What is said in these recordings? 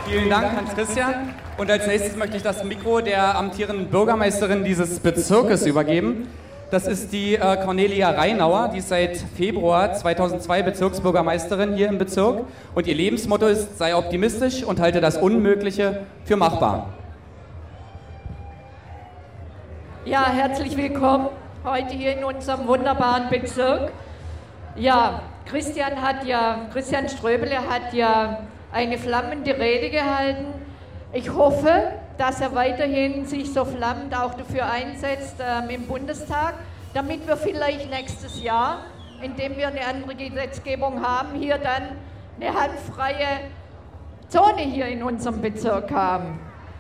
Vielen Dank, Hans-Christian. Und als nächstes möchte ich das Mikro der amtierenden Bürgermeisterin dieses Bezirkes übergeben. Das ist die Cornelia Reinauer, die ist seit Februar 2002 Bezirksbürgermeisterin hier im Bezirk. Und ihr Lebensmotto ist, sei optimistisch und halte das Unmögliche für machbar. Ja, herzlich willkommen heute hier in unserem wunderbaren Bezirk. Ja, Christian Ströbele hat ja eine flammende Rede gehalten. Ich hoffe, dass er weiterhin sich so flammend auch dafür einsetzt im Bundestag, damit wir vielleicht nächstes Jahr, indem wir eine andere Gesetzgebung haben, hier dann eine handfreie Zone hier in unserem Bezirk haben.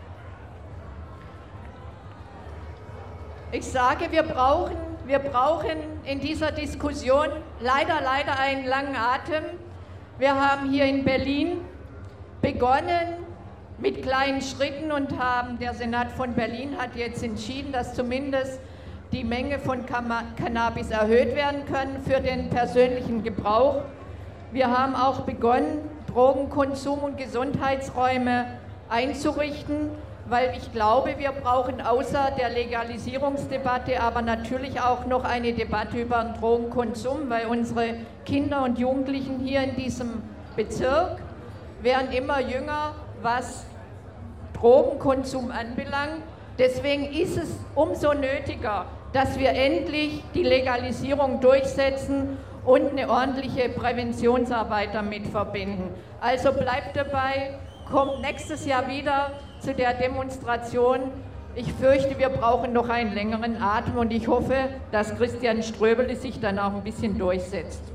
Ich sage, wir brauchen in dieser Diskussion leider einen langen Atem. Wir haben hier in Berlin begonnen mit kleinen Schritten und der Senat von Berlin hat jetzt entschieden, dass zumindest die Menge von Cannabis erhöht werden kann für den persönlichen Gebrauch. Wir haben auch begonnen, Drogenkonsum und Gesundheitsräume einzurichten, weil ich glaube, wir brauchen außer der Legalisierungsdebatte aber natürlich auch noch eine Debatte über den Drogenkonsum, weil unsere Kinder und Jugendlichen hier in diesem Bezirk werden immer jünger, was Drogenkonsum anbelangt. Deswegen ist es umso nötiger, dass wir endlich die Legalisierung durchsetzen und eine ordentliche Präventionsarbeit damit verbinden. Also bleibt dabei, kommt nächstes Jahr wieder zu der Demonstration. Ich fürchte, wir brauchen noch einen längeren Atem und ich hoffe, dass Christian Ströbele sich dann auch ein bisschen durchsetzt.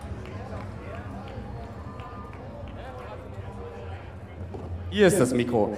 Hier ist das Mikro.